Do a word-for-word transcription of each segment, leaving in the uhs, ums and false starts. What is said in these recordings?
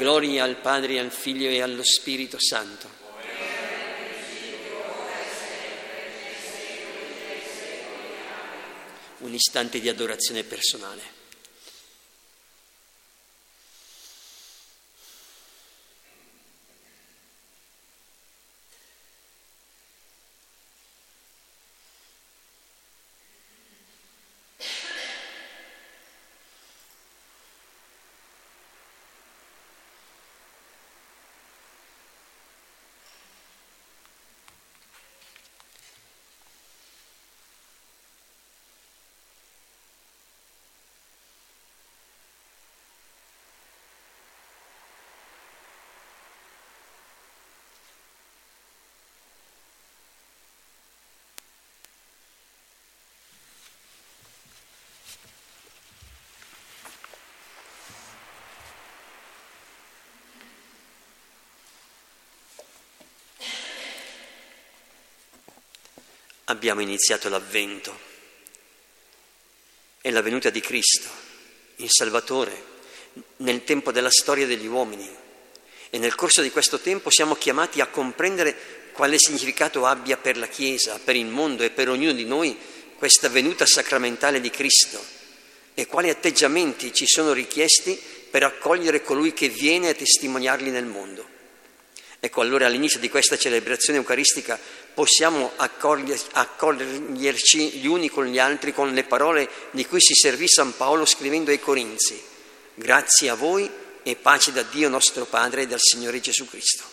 Gloria al Padre, al Figlio e allo Spirito Santo. Un istante di adorazione personale. Abbiamo iniziato l'Avvento e la venuta di Cristo, il Salvatore, nel tempo della storia degli uomini, e nel corso di questo tempo siamo chiamati a comprendere quale significato abbia per la Chiesa, per il mondo e per ognuno di noi questa venuta sacramentale di Cristo e quali atteggiamenti ci sono richiesti per accogliere colui che viene a testimoniarli nel mondo. Ecco, allora all'inizio di questa celebrazione eucaristica possiamo accoglierci gli uni con gli altri con le parole di cui si servì San Paolo scrivendo ai Corinzi: grazie a voi e pace da Dio nostro Padre e dal Signore Gesù Cristo.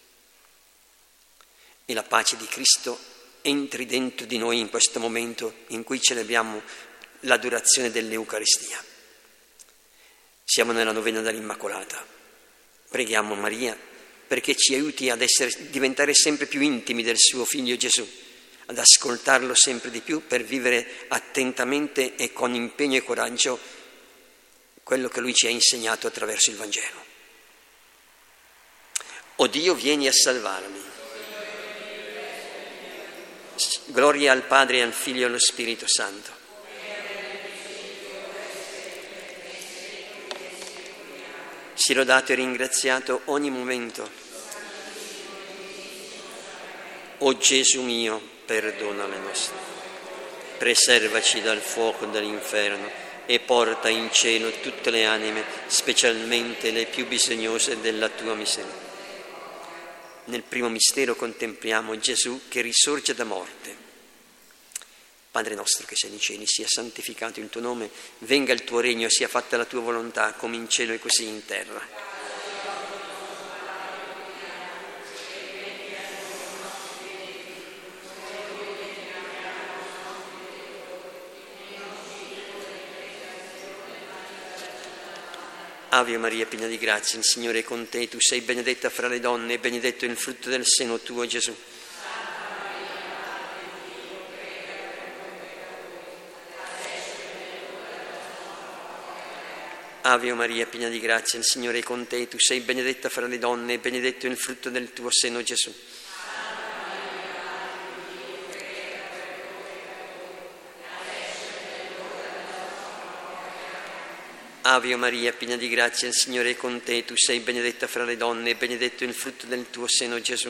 E la pace di Cristo entri dentro di noi in questo momento in cui celebriamo l'adorazione dell'Eucaristia. Siamo nella novena dell'Immacolata. Preghiamo Maria perché ci aiuti ad essere, diventare sempre più intimi del suo Figlio Gesù, ad ascoltarlo sempre di più per vivere attentamente e con impegno e coraggio quello che Lui ci ha insegnato attraverso il Vangelo. O Dio, vieni a salvarmi. Gloria al Padre, al Figlio e allo Spirito Santo. Sia lodato e ringraziato ogni momento. O Gesù mio, perdona le nostre, preservaci dal fuoco dell'inferno e porta in cielo tutte le anime, specialmente le più bisognose della tua misericordia. Nel primo mistero contempliamo Gesù che risorge da morte. Padre nostro che sei nei cieli, sia santificato il tuo nome, venga il tuo regno, sia fatta la tua volontà, come in cielo e così in terra. Ave Maria, piena di grazia, il Signore è con te, tu sei benedetta fra le donne e benedetto è il frutto del seno tuo, Gesù. Ave Maria, piena di grazia, il Signore è con te, tu sei benedetta fra le donne e benedetto è il frutto del tuo seno, Gesù. Ave Maria, piena di grazia, il Signore è con te, tu sei benedetta fra le donne e benedetto è il frutto del tuo seno, Gesù.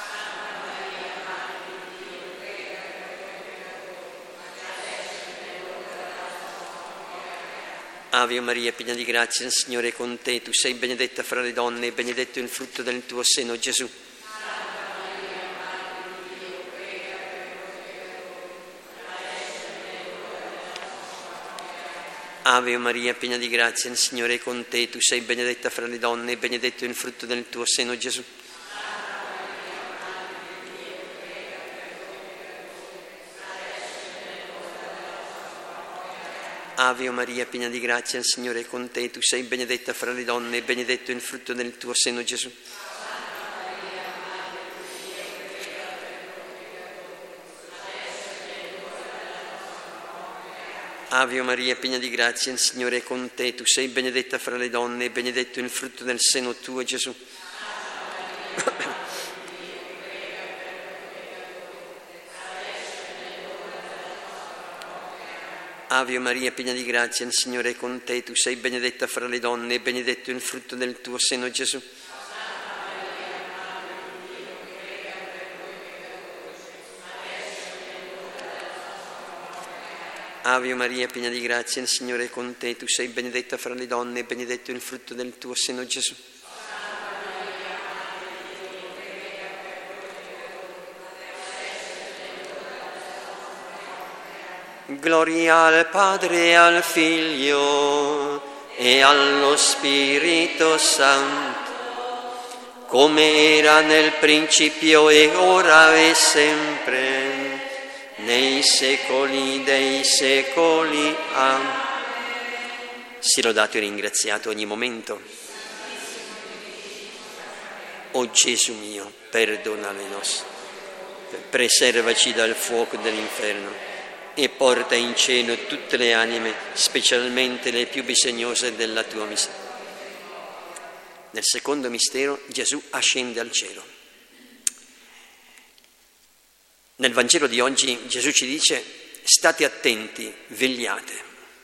Ave Maria, piena di grazia, il Signore è con te, tu sei benedetta fra le donne e benedetto è il frutto del tuo seno, Gesù. Ave Maria, piena di grazia, il Signore è con te, tu sei benedetta fra le donne e benedetto è il frutto del tuo seno, Gesù. Ave Maria, piena di grazia, il Signore è con te, tu sei benedetta fra le donne e benedetto è il frutto del tuo seno, Gesù. Ave Maria, piena di grazia, il Signore è con te, tu sei benedetta fra le donne e benedetto è il frutto del seno tuo, Gesù. Ave Maria, piena di grazia, il Signore è con te. Tu sei benedetta fra le donne e benedetto il frutto del tuo seno, Gesù. Ave Maria, piena di grazia, il Signore è con te. Tu sei benedetta fra le donne e benedetto il frutto del tuo seno, Gesù. Gloria al Padre, al Figlio e allo Spirito Santo, come era nel principio e ora e sempre, nei secoli dei secoli. Amen. Sia lodato e ringraziato ogni momento. O Gesù mio, perdona le nostre, preservaci dal fuoco dell'inferno e porta in cielo tutte le anime, specialmente le più bisognose della tua misericordia. Nel secondo mistero Gesù ascende al cielo. Nel Vangelo di oggi Gesù ci dice: state attenti, vegliate.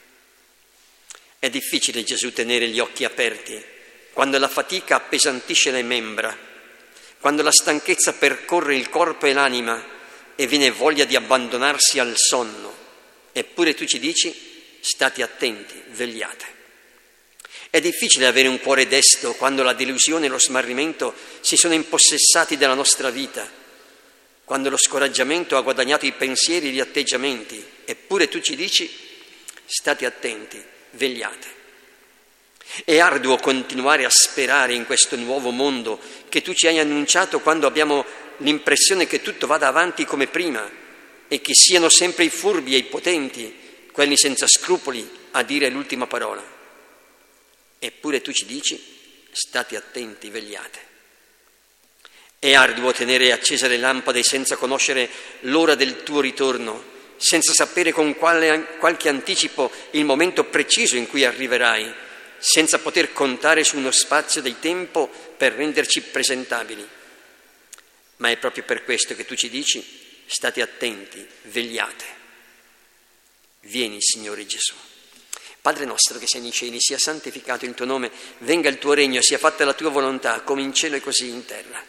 È difficile, Gesù, tenere gli occhi aperti quando la fatica appesantisce le membra, quando la stanchezza percorre il corpo e l'anima e viene voglia di abbandonarsi al sonno. Eppure tu ci dici: state attenti, vegliate. È difficile avere un cuore desto quando la delusione e lo smarrimento si sono impossessati della nostra vita, quando lo scoraggiamento ha guadagnato i pensieri e gli atteggiamenti. Eppure tu ci dici: state attenti, vegliate. È arduo continuare a sperare in questo nuovo mondo che tu ci hai annunciato quando abbiamo l'impressione che tutto vada avanti come prima e che siano sempre i furbi e i potenti, quelli senza scrupoli, a dire l'ultima parola. Eppure tu ci dici: state attenti, vegliate. È arduo tenere accese le lampade senza conoscere l'ora del tuo ritorno, senza sapere con quale, qualche anticipo il momento preciso in cui arriverai, senza poter contare su uno spazio di tempo per renderci presentabili. Ma è proprio per questo che tu ci dici: state attenti, vegliate. Vieni, Signore Gesù. Padre nostro che sei nei cieli, sia santificato il tuo nome, venga il tuo regno, sia fatta la tua volontà, come in cielo e così in terra.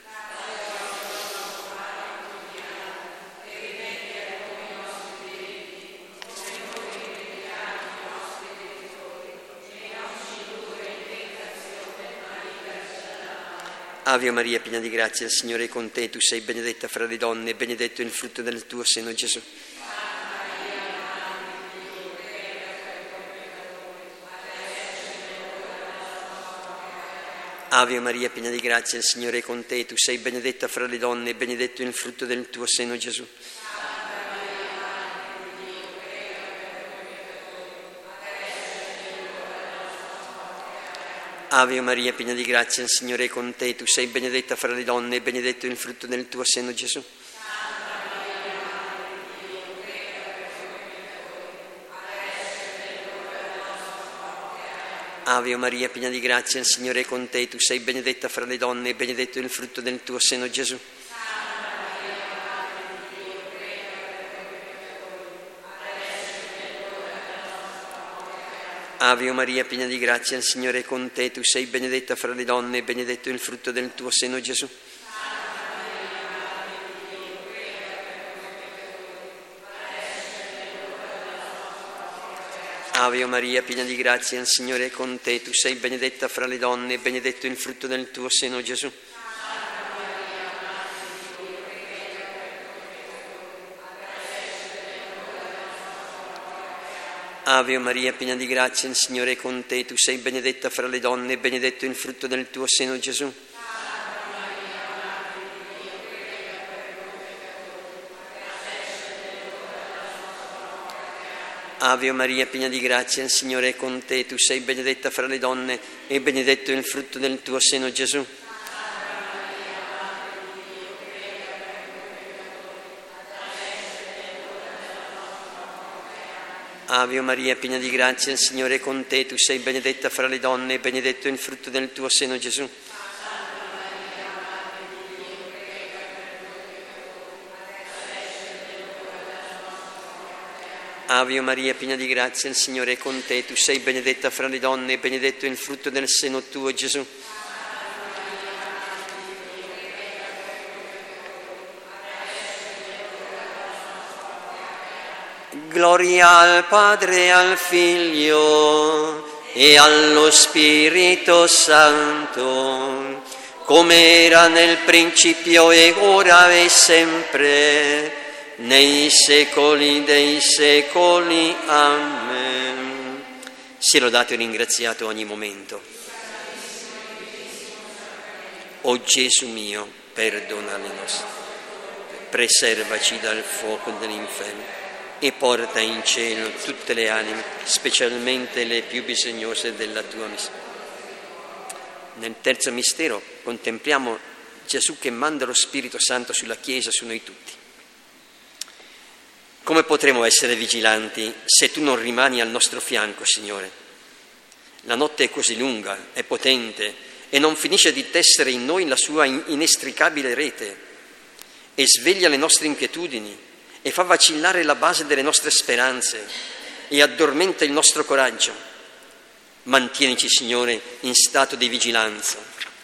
Ave Maria, piena di grazia, il Signore è con te. Tu sei benedetta fra le donne e benedetto il frutto del tuo seno, Gesù. Ave Maria, piena di grazia, il Signore è con te. Tu sei benedetta fra le donne e benedetto il frutto del tuo seno, Gesù. Ave Maria, piena di grazia, il Signore è con te. Tu sei benedetta fra le donne e benedetto il frutto del tuo seno, Gesù. Ave Maria, piena di grazia, il Signore è con te. Tu sei benedetta fra le donne e benedetto il frutto del tuo seno, Gesù. Ave Maria, piena di grazia, il Signore è con te. Tu sei benedetta fra le donne e benedetto il frutto del tuo seno, Gesù. Ave Maria, piena di grazia, il Signore è con te. Tu sei benedetta fra le donne e benedetto il frutto del tuo seno, Gesù. Ave Maria, piena di grazia, il Signore è con te. Tu sei benedetta fra le donne e benedetto il frutto del tuo seno, Gesù. Ave Maria, piena di grazia, il Signore è con te. Tu sei benedetta fra le donne e benedetto il frutto del tuo seno, Gesù. Ave Maria, piena di grazia, il Signore è con te. Tu sei benedetta fra le donne e benedetto il frutto del tuo seno, Gesù. Ave Maria, piena di grazia, il Signore è con te. Tu sei benedetta fra le donne e benedetto è il frutto del seno tuo, Gesù. Gloria al Padre, al Figlio e allo Spirito Santo, come era nel principio e ora e sempre, nei secoli dei secoli. Amen. Sia lodato e ringraziato ogni momento. O Gesù mio, perdona le nostre, preservaci dal fuoco dell'inferno e porta in cielo tutte le anime, specialmente le più bisognose della tua misericordia. Nel terzo mistero contempliamo Gesù che manda lo Spirito Santo sulla Chiesa, su noi tutti. Come potremo essere vigilanti se tu non rimani al nostro fianco, Signore? La notte è così lunga, è potente e non finisce di tessere in noi la sua inestricabile rete e sveglia le nostre inquietudini e fa vacillare la base delle nostre speranze e addormenta il nostro coraggio. Mantienici, Signore, in stato di vigilanza.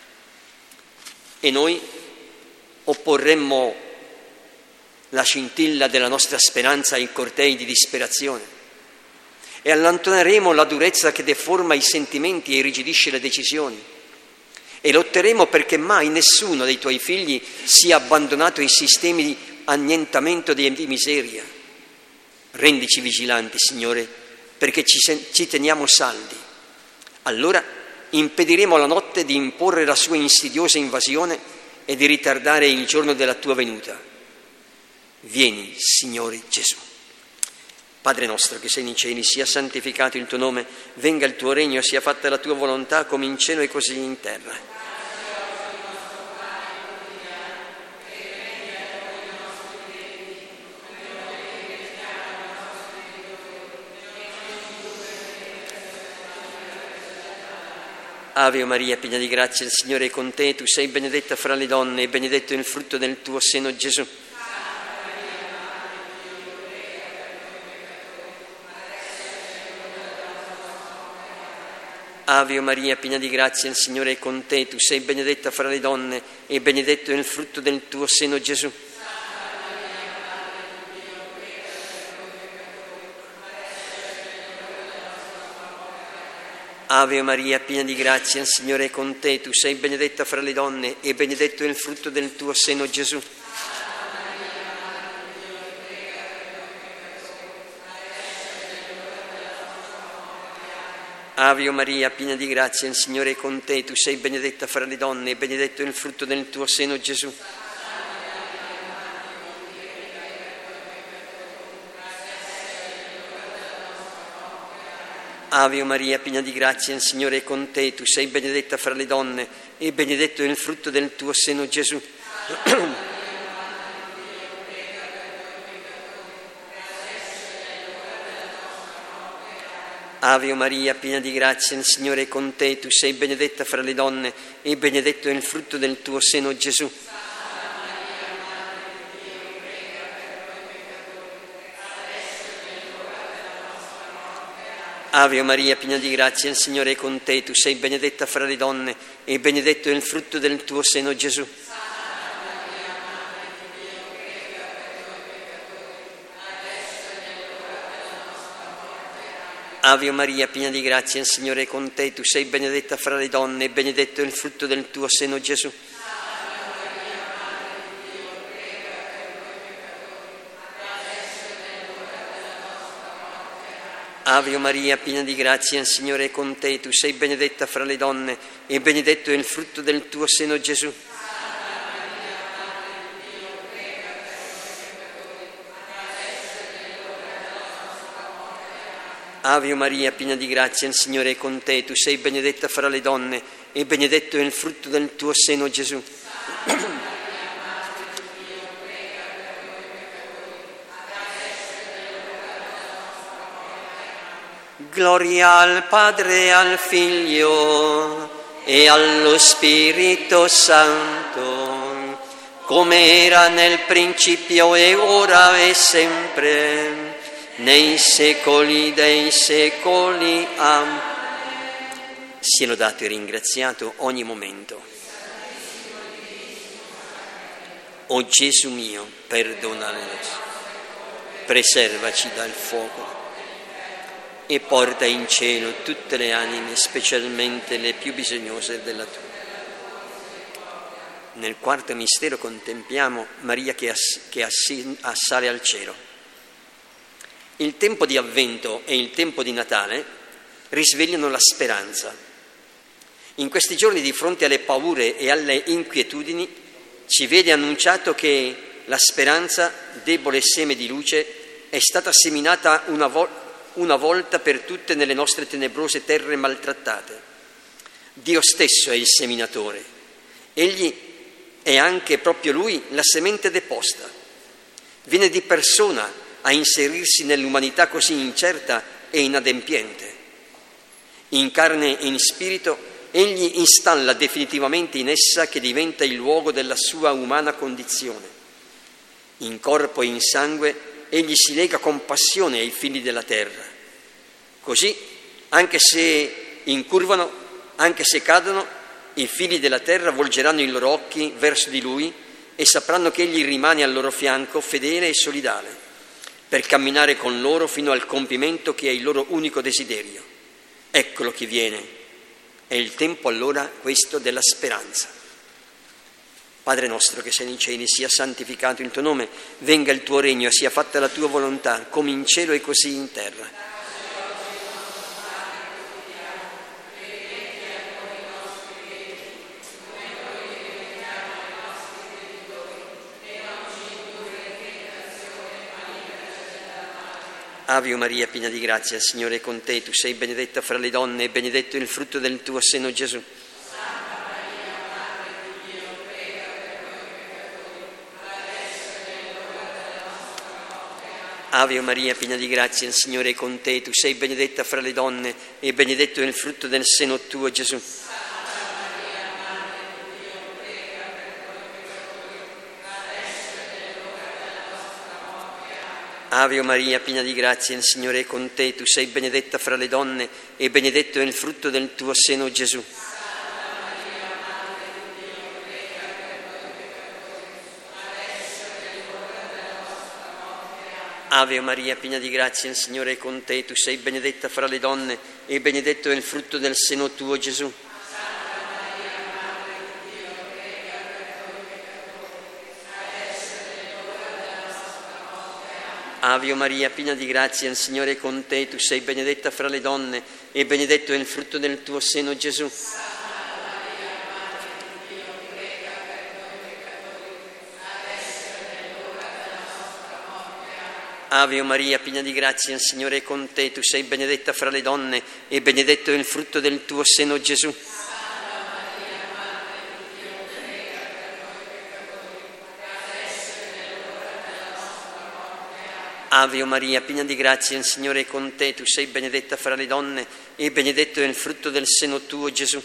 E noi opporremmo la scintilla della nostra speranza ai cortei di disperazione e allontaneremo la durezza che deforma i sentimenti e irrigidisce le decisioni e lotteremo perché mai nessuno dei tuoi figli sia abbandonato ai sistemi di annientamento di miseria. Rendici vigilanti, Signore, perché ci, ci teniamo saldi. Allora impediremo alla notte di imporre la sua insidiosa invasione e di ritardare il giorno della tua venuta. Vieni, Signore Gesù. Padre nostro che sei nei cieli, sia santificato il tuo nome, venga il tuo regno, sia fatta la tua volontà come in cielo e così in terra. Ave Maria, piena di grazia, il Signore è con te. Tu sei benedetta fra le donne e benedetto è il frutto del tuo seno, Gesù. Ave Maria, piena di grazia, il Signore è con te. Tu sei benedetta fra le donne e benedetto è il frutto del tuo seno, Gesù. Ave Maria, piena di grazia, il Signore è con te. Tu sei benedetta fra le donne e benedetto è il frutto del tuo seno, Gesù. Ave Maria, piena di grazia, il Signore è con te. Tu sei benedetta fra le donne e benedetto è il frutto del tuo seno, Gesù. Ave Maria, piena di grazia, il Signore è con te. Tu sei benedetta fra le donne e benedetto è il frutto del tuo seno, Gesù. Ave Maria, piena di grazia, il Signore è con te. Tu sei benedetta fra le donne e benedetto è il frutto del tuo seno, Gesù. Ave Maria, piena di grazia, il Signore è con te. Tu sei benedetta fra le donne e benedetto è il frutto del tuo seno, Gesù. Ave Maria, piena di grazia, il Signore è con te. Tu sei benedetta fra le donne e benedetto è il frutto del tuo seno, Gesù. Ave Maria, piena di grazia, il Signore è con te. Tu sei benedetta fra le donne e benedetto è il frutto del tuo seno, Gesù. Ave Maria, piena di grazia, il Signore è con te. Tu sei benedetta fra le donne e benedetto è il frutto del tuo seno, Gesù. Gloria al Padre, al Figlio e allo Spirito Santo, come era nel principio e ora e sempre, nei secoli dei secoli. Amen. Sia lodato e ringraziato ogni momento. O Gesù mio, perdona le nostre, preservaci dal fuoco e porta in cielo tutte le anime, specialmente le più bisognose della tua. Nel quarto mistero contempliamo Maria che, ass- che ass- assale al cielo. Il tempo di Avvento e il tempo di Natale risvegliano la speranza. In questi giorni, di fronte alle paure e alle inquietudini, ci vede annunciato che la speranza, debole seme di luce, è stata seminata una volta una volta per tutte nelle nostre tenebrose terre maltrattate. Dio stesso è il seminatore. Egli è anche proprio Lui la semente deposta. Viene di persona a inserirsi nell'umanità così incerta e inadempiente. In carne e in spirito, Egli installa definitivamente in essa che diventa il luogo della sua umana condizione. In corpo e in sangue, Egli si lega con passione ai figli della terra. Così, anche se incurvano, anche se cadono, i figli della terra volgeranno i loro occhi verso di Lui e sapranno che Egli rimane al loro fianco fedele e solidale, per camminare con loro fino al compimento che è il loro unico desiderio. Eccolo che viene. È il tempo allora questo della speranza. Padre nostro che sei nei cieli, sia santificato il tuo nome, venga il tuo regno, sia fatta la tua volontà, come in cielo e così in terra. Ave Maria, piena di grazia, il Signore è con te, tu sei benedetta fra le donne e benedetto è il frutto del tuo seno, Gesù. Ave Maria, piena di grazia, il Signore è con te, tu sei benedetta fra le donne e benedetto è il frutto del seno tuo, Gesù. Ave Maria, piena di grazia, il Signore è con te, tu sei benedetta fra le donne e benedetto è il frutto del tuo seno, Gesù. Ave Maria, piena di grazia, il Signore è con te, tu sei benedetta fra le donne e benedetto è il frutto del seno tuo, Gesù. Ave Maria, piena di grazia, il Signore è con te, tu sei benedetta fra le donne e benedetto è il frutto del tuo seno, Gesù. Ave Maria, piena di grazia, il Signore è con te, tu sei benedetta fra le donne e benedetto è il frutto del tuo seno, Gesù. Ave Maria, piena di grazia, il Signore è con te, tu sei benedetta fra le donne e benedetto è il frutto del seno tuo, Gesù.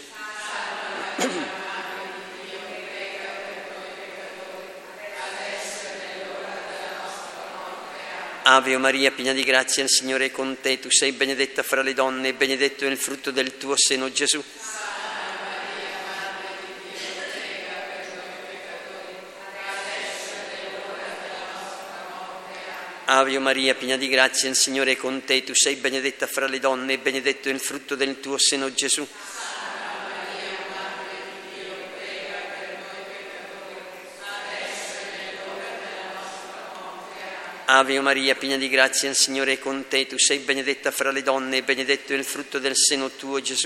Ave Maria, piena di grazia, il Signore è con te, tu sei benedetta fra le donne e benedetto è il frutto del tuo seno, Gesù. Ave Maria, piena di grazia, il Signore è con te, tu sei benedetta fra le donne e benedetto è il frutto del tuo seno, Gesù. Ave Maria, piena di grazia, il Signore è con te, tu sei benedetta fra le donne e benedetto è il frutto del seno tuo, Gesù.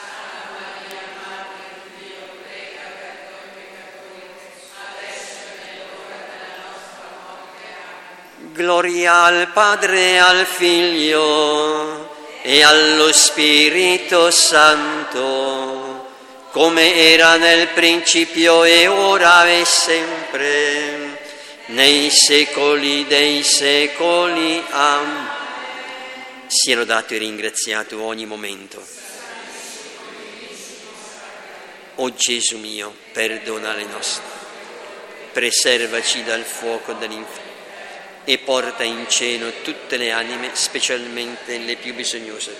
Gloria al Padre, al Figlio e allo Spirito Santo, come era nel principio e ora e sempre, nei secoli dei secoli. Amen. Sia lodato e ringraziato ogni momento. O Gesù mio, perdona le nostre, preservaci dal fuoco dell'inferno e porta in cielo tutte le anime, specialmente le più bisognose.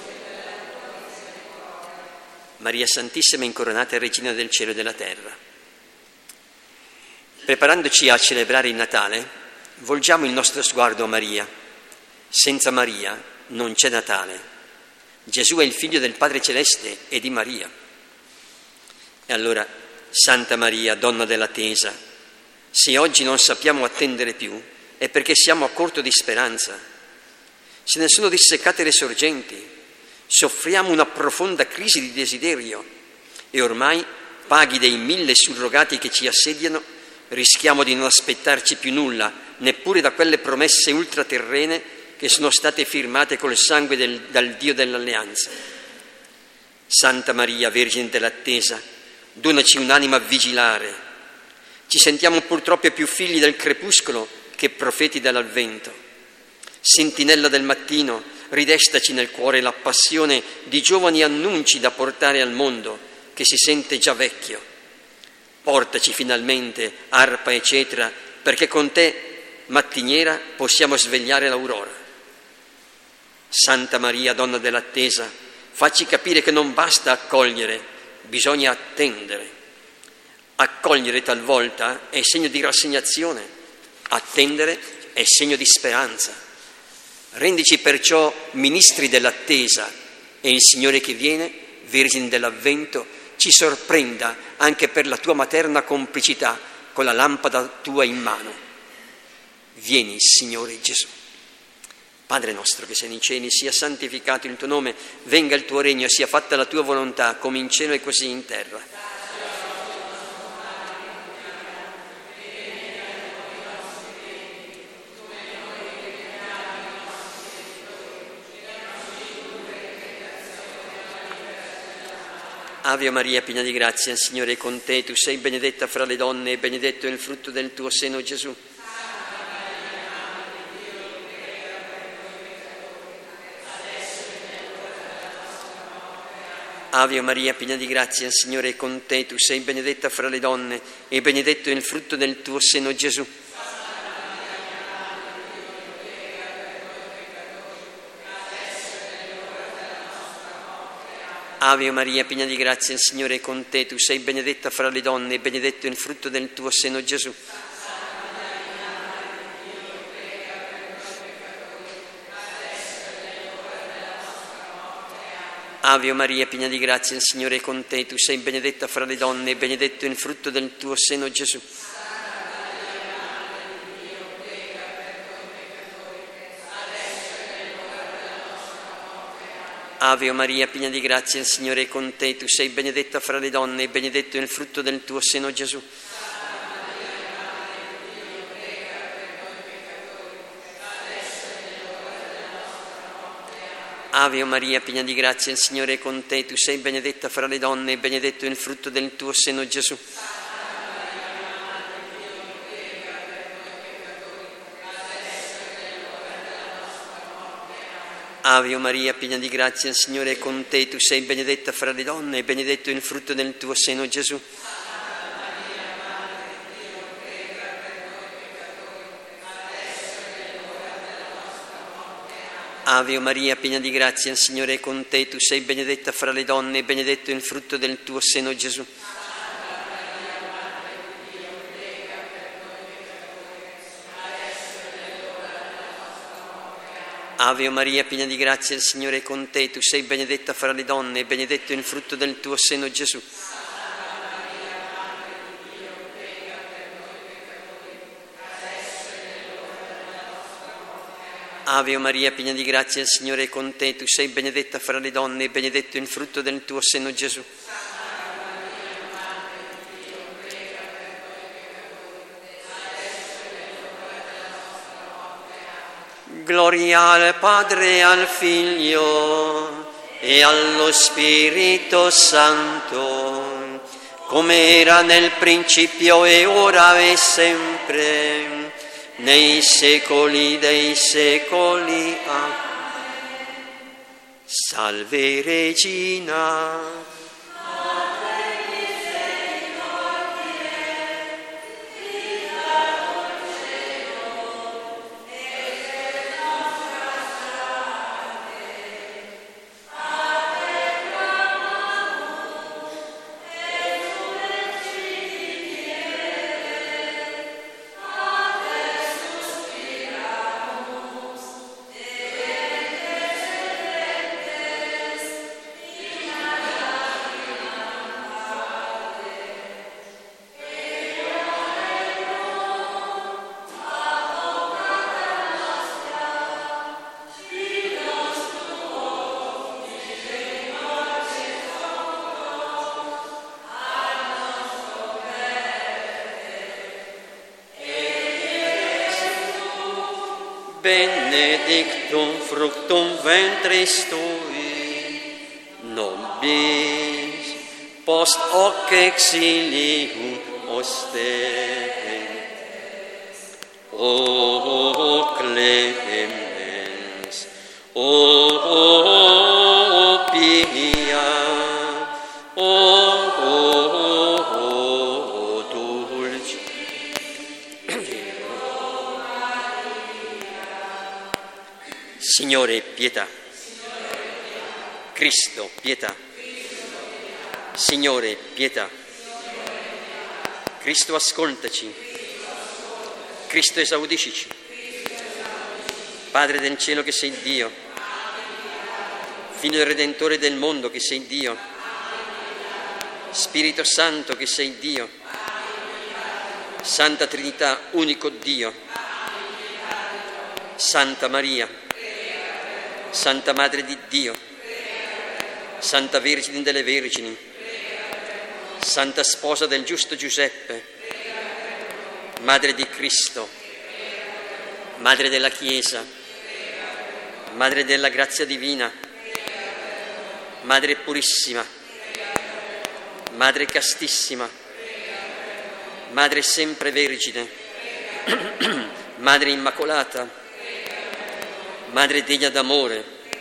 Maria Santissima incoronata Regina del cielo e della terra. Preparandoci a celebrare il Natale, volgiamo il nostro sguardo a Maria. Senza Maria non c'è Natale. Gesù è il figlio del Padre Celeste e di Maria. E allora, Santa Maria, donna dell'attesa, se oggi non sappiamo attendere più, è perché siamo a corto di speranza. Se ne sono disseccate le sorgenti, soffriamo una profonda crisi di desiderio e ormai, paghi dei mille surrogati che ci assediano, rischiamo di non aspettarci più nulla, neppure da quelle promesse ultraterrene che sono state firmate col sangue del, dal Dio dell'alleanza. Santa Maria, Vergine dell'attesa, donaci un'anima a vigilare. Ci sentiamo purtroppo più figli del crepuscolo che profeti dell'avvento. Sentinella del mattino, ridestaci nel cuore la passione di giovani annunci da portare al mondo che si sente già vecchio. Portaci finalmente, arpa e cetra, perché con te, mattiniera, possiamo svegliare l'aurora. Santa Maria, donna dell'attesa, facci capire che non basta accogliere, bisogna attendere. Accogliere talvolta è segno di rassegnazione, attendere è segno di speranza. Rendici perciò ministri dell'attesa e il Signore che viene, Vergine dell'Avvento, ci sorprenda anche per la tua materna complicità con la lampada tua in mano. Vieni, Signore Gesù. Padre nostro che sei nei cieli, sia santificato il tuo nome, venga il tuo regno, sia fatta la tua volontà, come in cielo e così in terra. Ave Maria, piena di grazia, il Signore è con te, tu sei benedetta fra le donne e benedetto è il frutto del tuo seno, Gesù. Ave Maria, piena di grazia, il Signore è con te, tu sei benedetta fra le donne e benedetto è il frutto del tuo seno, Gesù. Ave Maria, piena di grazia, il Signore è con te, tu sei benedetta fra le donne e benedetto è il frutto del tuo seno, Gesù. Ave Maria, piena di grazia, il Signore è con te, tu sei benedetta fra le donne e benedetto è il frutto del tuo seno, Gesù. Ave Maria, piena di grazia, il Signore è con te, tu sei benedetta fra le donne e benedetto è il frutto del tuo seno, Gesù. Ave Maria, piena di grazia, il Signore è con te, tu sei benedetta fra le donne e benedetto è il frutto del tuo seno, Gesù. Ave Maria, piena di grazia, il Signore è con te, tu sei benedetta fra le donne e benedetto è il frutto del tuo seno, Gesù. Ave Maria, piena di grazia, il Signore è con te, tu sei benedetta fra le donne e benedetto è il frutto del tuo seno, Gesù. Ave Maria, piena di grazia, il Signore è con te, tu sei benedetta fra le donne e benedetto è il frutto del tuo seno, Gesù. Ave Maria, piena di grazia, il Signore è con te, tu sei benedetta fra le donne e benedetto è il frutto del tuo seno, Gesù. Gloria al Padre, al Figlio e allo Spirito Santo, come era nel principio e ora e sempre, nei secoli dei secoli. Amen. Salve Regina. benedictum fructum ventris tui, nobis post hoc exilium oster. O clemens, o pia, o dulce. Signore, pietà. Cristo, pietà. Signore, pietà. Cristo, ascoltaci. Cristo, esaudiscici. Padre del cielo che sei Dio, Figlio del Redentore del mondo che sei Dio, Spirito Santo che sei Dio, Santa Trinità, unico Dio, Santa Maria, Santa Madre di Dio, Santa Vergine delle Vergini, Santa Sposa del giusto Giuseppe, Madre di Cristo, Madre della Chiesa, Madre della grazia divina, Madre purissima, Madre castissima, Madre sempre vergine, Madre immacolata, Madre degna d'amore,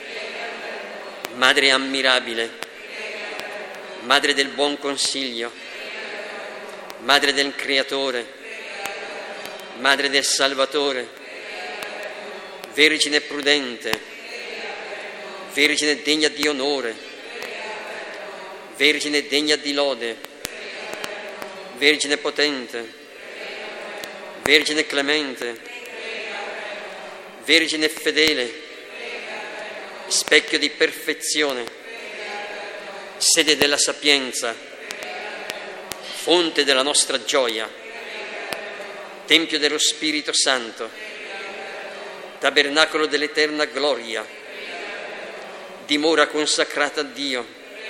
Madre ammirabile, Madre del buon consiglio, Madre del Creatore, Madre del Salvatore, Vergine prudente, Vergine degna di onore, Vergine degna di lode, Vergine potente, Vergine clemente, Vergine fedele, specchio di perfezione, sede della sapienza, fonte della nostra gioia, Tempio dello Spirito Santo, tabernacolo dell'eterna gloria, dimora consacrata a Dio,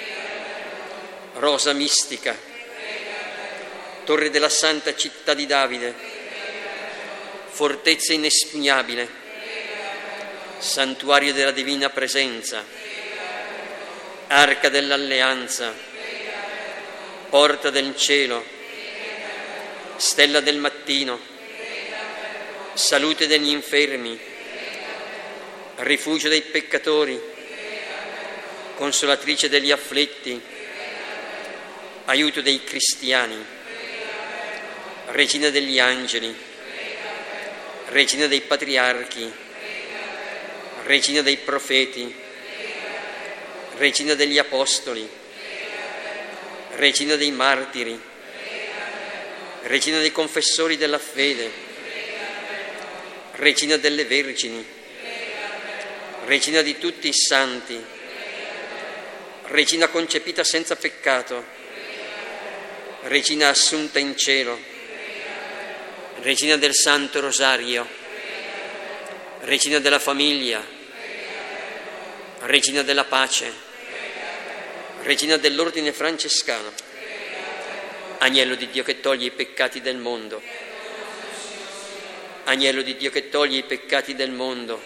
rosa mistica, torre della santa città di Davide, fortezza inespugnabile, santuario della divina presenza, arca dell'alleanza, porta del cielo, stella del mattino, salute degli infermi, rifugio dei peccatori, consolatrice degli afflitti, aiuto dei cristiani, regina degli angeli, regina dei patriarchi, regina dei profeti, regina degli apostoli, regina dei martiri, regina dei confessori della fede, regina delle vergini, regina di tutti i santi, regina concepita senza peccato, regina assunta in cielo, regina del Santo Rosario, regina della famiglia, regina della pace, regina dell'ordine francescano, Agnello di Dio che toglie i peccati del mondo, Agnello di Dio che toglie i peccati del mondo,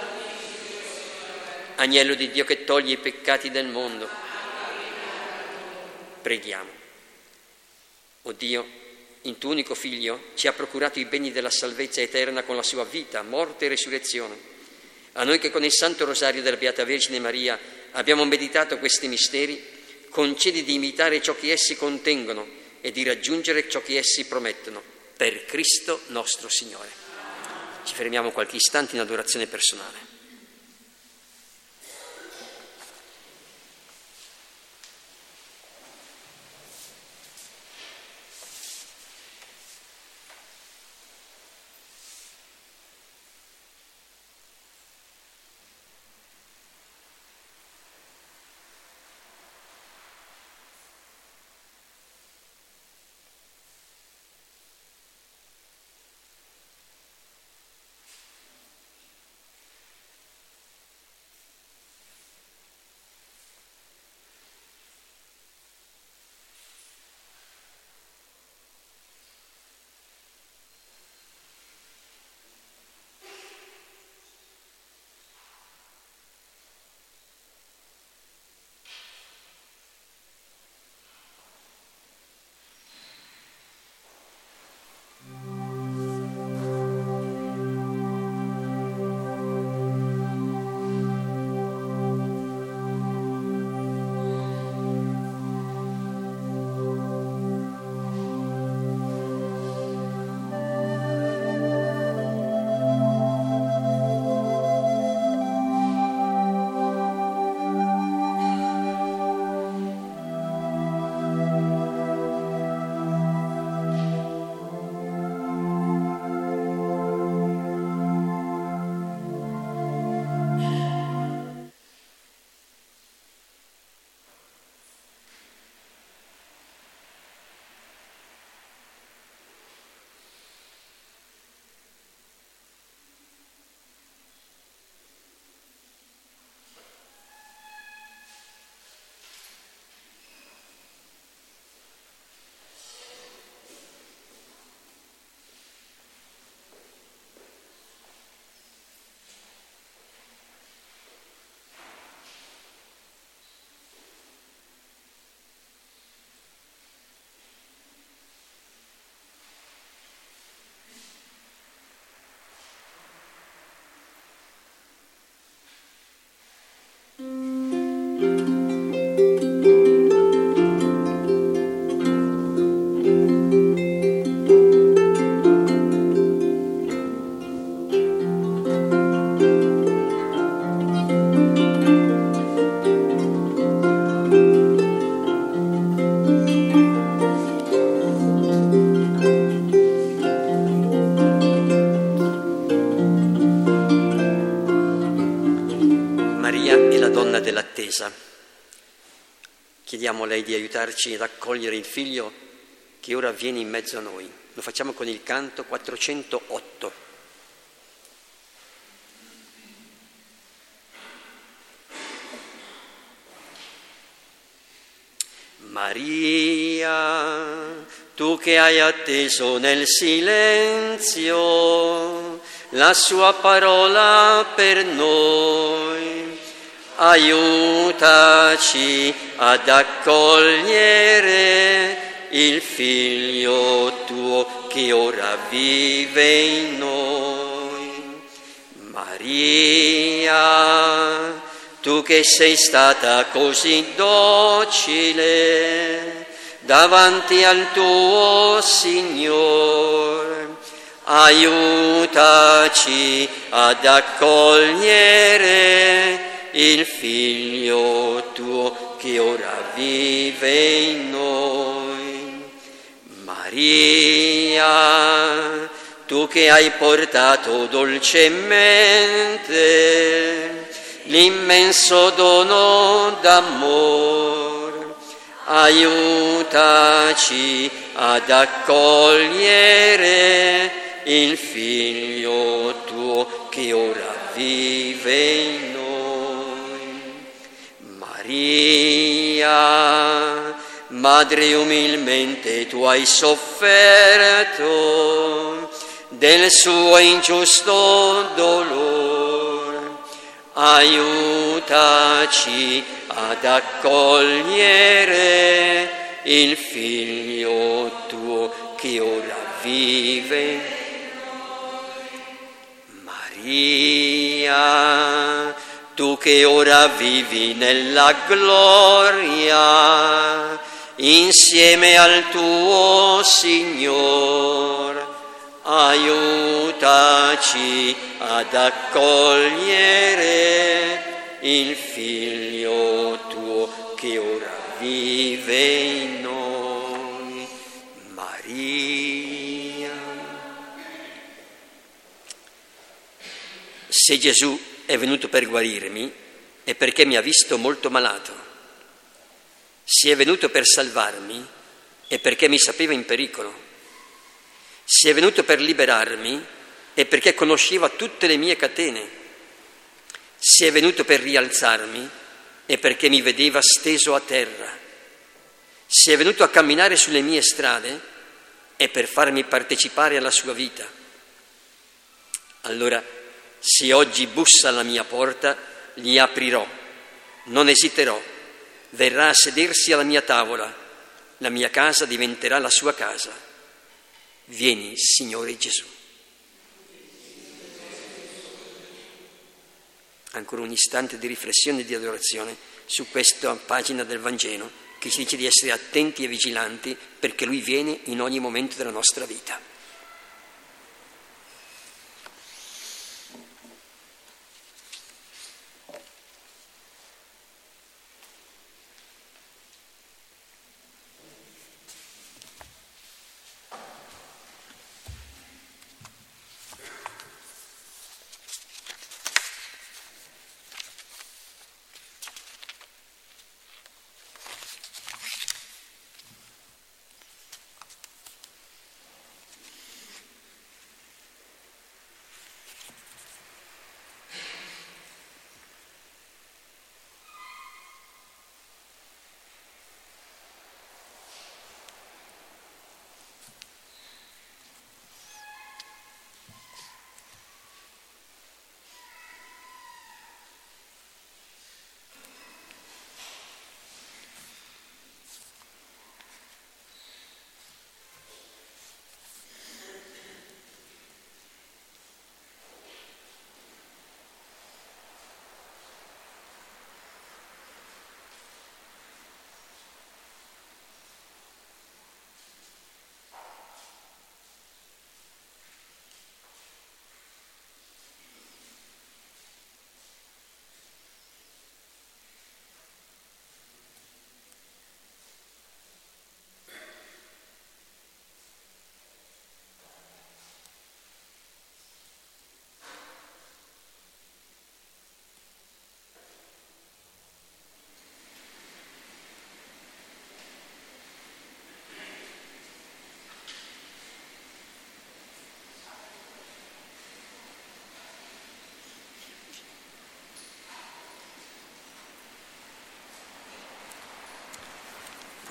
Agnello di Dio che toglie i peccati del mondo. Preghiamo. O Dio, in tuo unico Figlio ci ha procurato i beni della salvezza eterna con la sua vita, morte e resurrezione. A noi che con il Santo Rosario della Beata Vergine Maria abbiamo meditato questi misteri, concedi di imitare ciò che essi contengono e di raggiungere ciò che essi promettono, per Cristo nostro Signore. Ci fermiamo qualche istante in adorazione personale. attesa. Chiediamo a lei di aiutarci ad accogliere il Figlio che ora viene in mezzo a noi. Lo facciamo con il canto quattrocentootto. Maria, tu che hai atteso nel silenzio la sua parola per noi, aiutaci ad accogliere il Figlio tuo che ora vive in noi. Maria, tu che sei stata così docile davanti al tuo Signore, aiutaci ad accogliere il Figlio tuo che ora vive in noi. Maria, tu che hai portato dolcemente l'immenso dono d'amore, aiutaci ad accogliere il Figlio tuo che ora vive in noi. Maria, Madre, umilmente tu hai sofferto del suo ingiusto dolore, aiutaci ad accogliere il Figlio tuo che ora vive. Maria, tu che ora vivi nella gloria insieme al tuo Signore, aiutaci ad accogliere il Figlio tuo che ora vive in noi. Maria. Se Gesù è venuto per guarirmi è perché mi ha visto molto malato. Se è venuto per salvarmi è perché mi sapeva in pericolo. Se è venuto per liberarmi è perché conosceva tutte le mie catene. Se è venuto per rialzarmi è perché mi vedeva steso a terra. Se è venuto a camminare sulle mie strade è per farmi partecipare alla sua vita. Allora, se oggi bussa alla mia porta, gli aprirò, non esiterò, verrà a sedersi alla mia tavola, la mia casa diventerà la sua casa. Vieni, Signore Gesù. Ancora un istante di riflessione e di adorazione su questa pagina del Vangelo che ci dice di essere attenti e vigilanti perché Lui viene in ogni momento della nostra vita.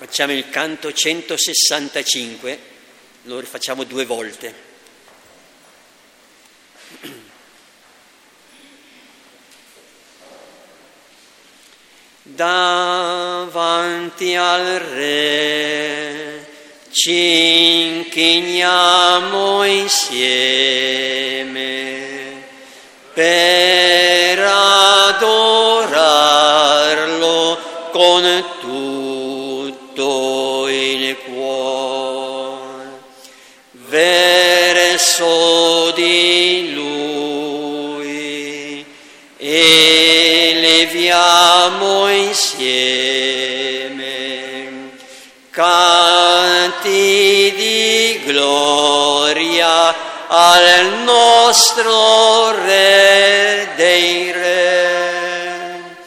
Facciamo il canto centosessantacinque, lo rifacciamo due volte. Davanti al Re ci inchiniamo insieme per adorarlo con tutto il cuore, verso di Lui eleviamo insieme canti di gloria al nostro Re dei Re.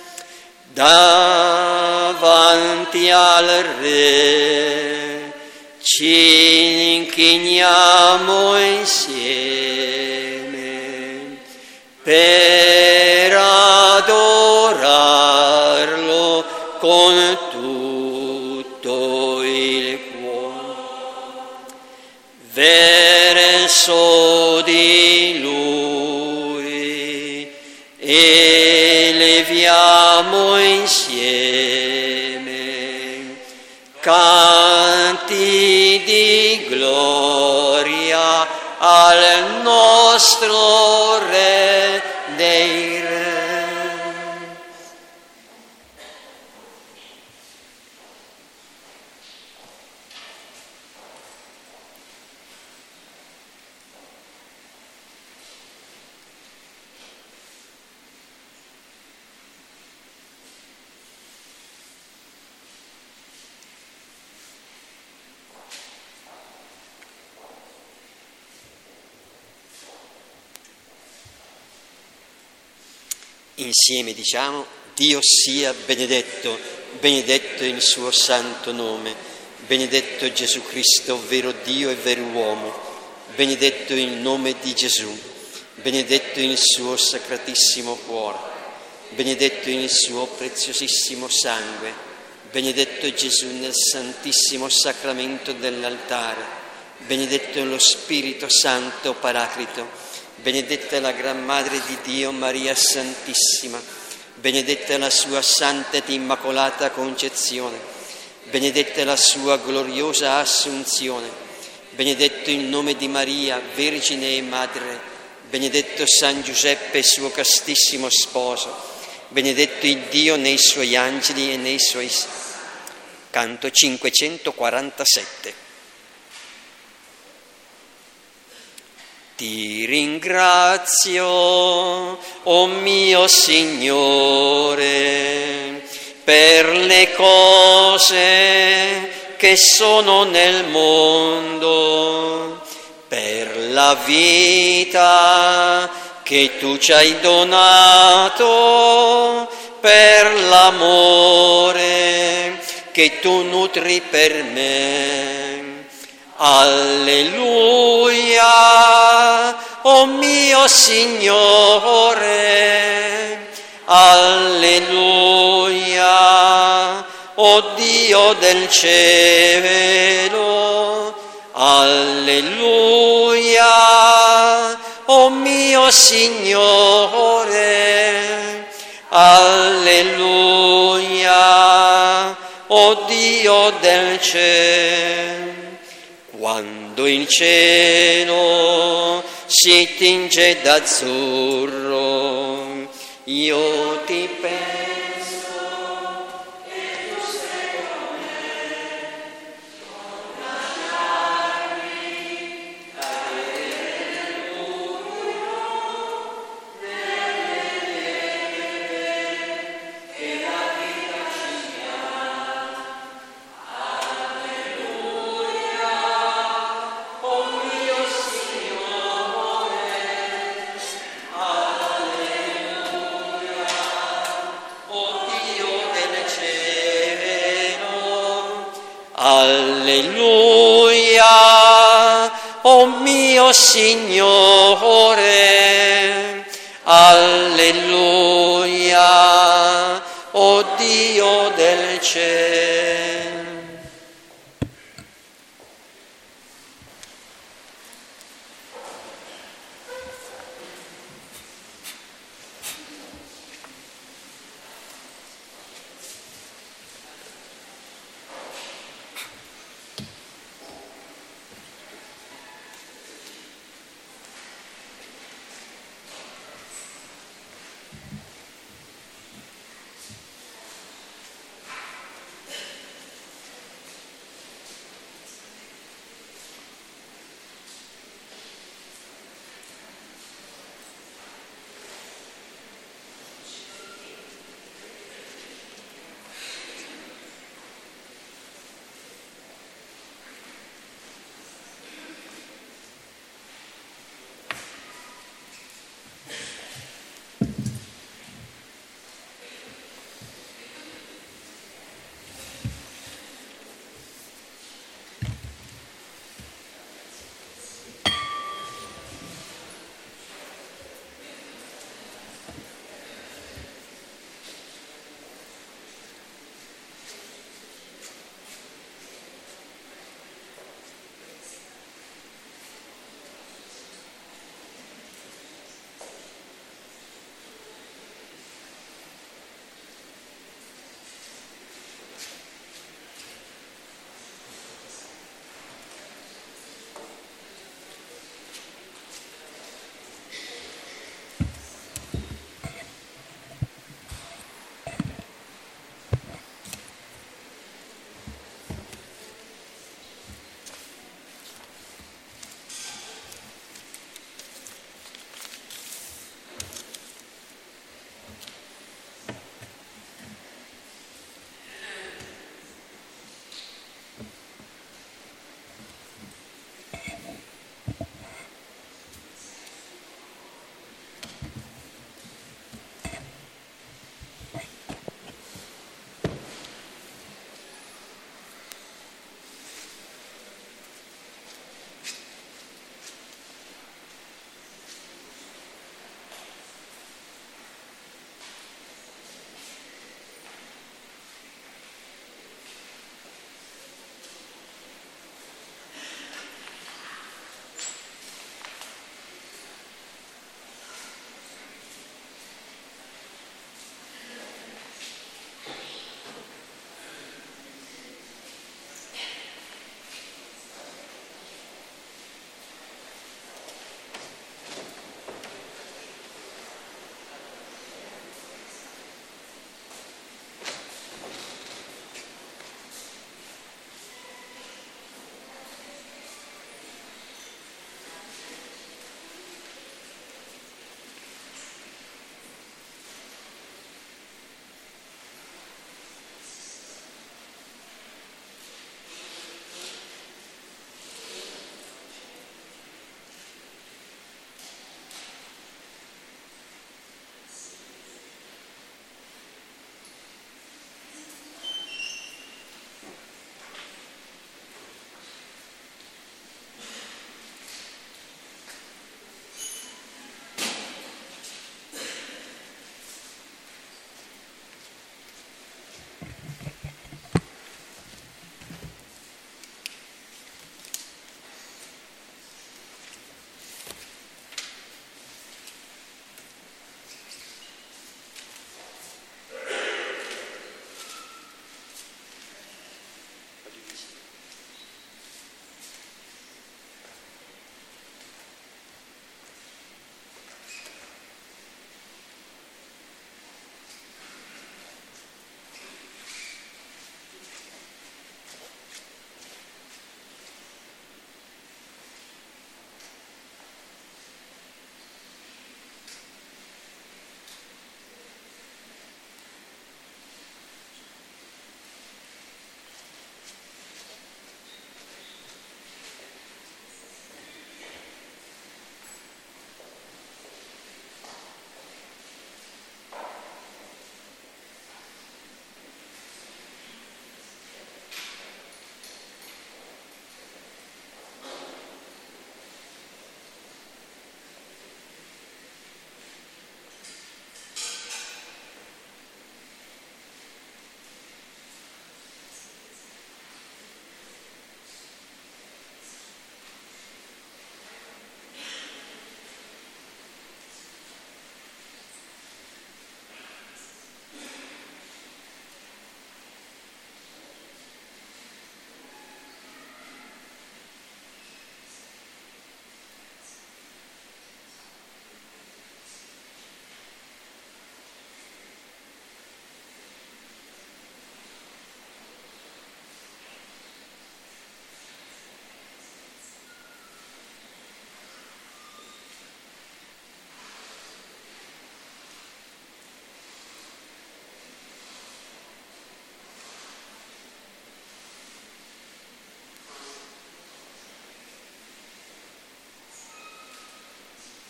Davanti al Re ci inchiniamo insieme per adorarlo con tutto il cuore, verso di Lui eleviamo insieme canti di gloria al nostro Re dei Re. Insieme diciamo: Dio sia benedetto, benedetto il suo santo nome, benedetto Gesù Cristo, vero Dio e vero uomo, benedetto il nome di Gesù, benedetto il suo sacratissimo cuore, benedetto il suo preziosissimo sangue, benedetto Gesù nel santissimo sacramento dell'altare, benedetto lo Spirito Santo Paraclito, benedetta la Gran Madre di Dio Maria Santissima, benedetta la sua Santa ed Immacolata Concezione, benedetta la sua gloriosa Assunzione, benedetto il nome di Maria, Vergine e Madre, benedetto San Giuseppe, suo castissimo sposo, benedetto il Dio nei suoi angeli e nei suoi... Canto cinquecentoquarantasette. Ti ringrazio, o mio Signore, per le cose che sono nel mondo, per la vita che tu ci hai donato, per l'amore che tu nutri per me. Alleluia, o mio Signore, alleluia, o Dio del cielo, alleluia, o mio Signore, alleluia, o Dio del cielo. Quando il cielo si tinge d'azzurro, io ti penso e tu sei con me, non lasciarmi cadere nel buio, nelle tenebre che la vita ci dà. Alleluia, o mio Signore, alleluia, o Dio del cielo.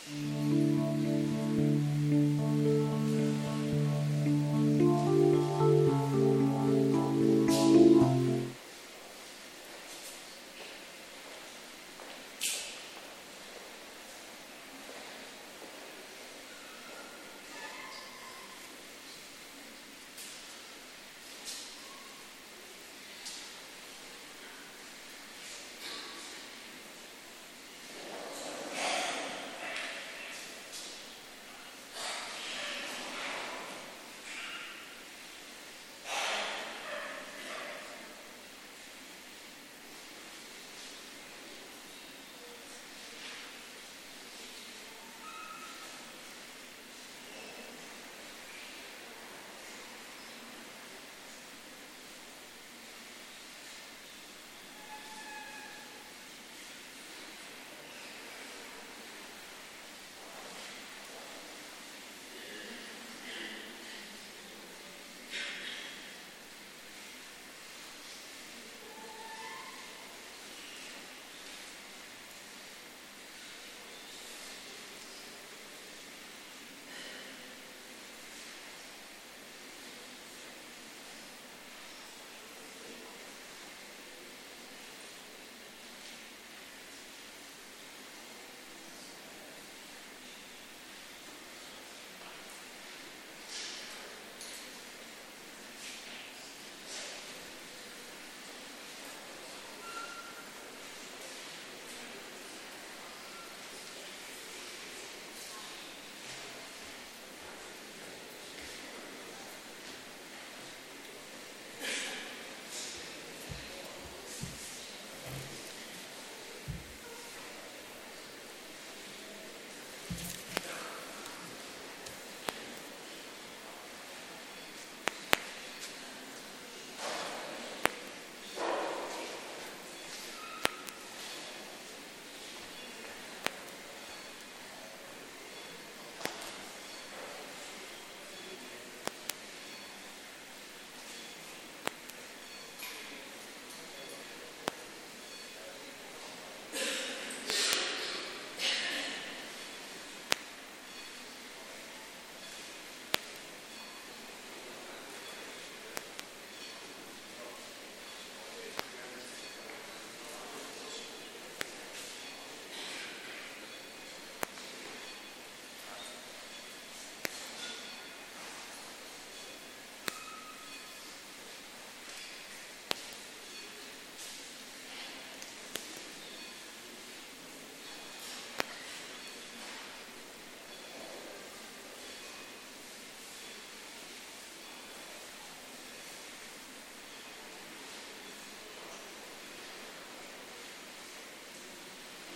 Amen.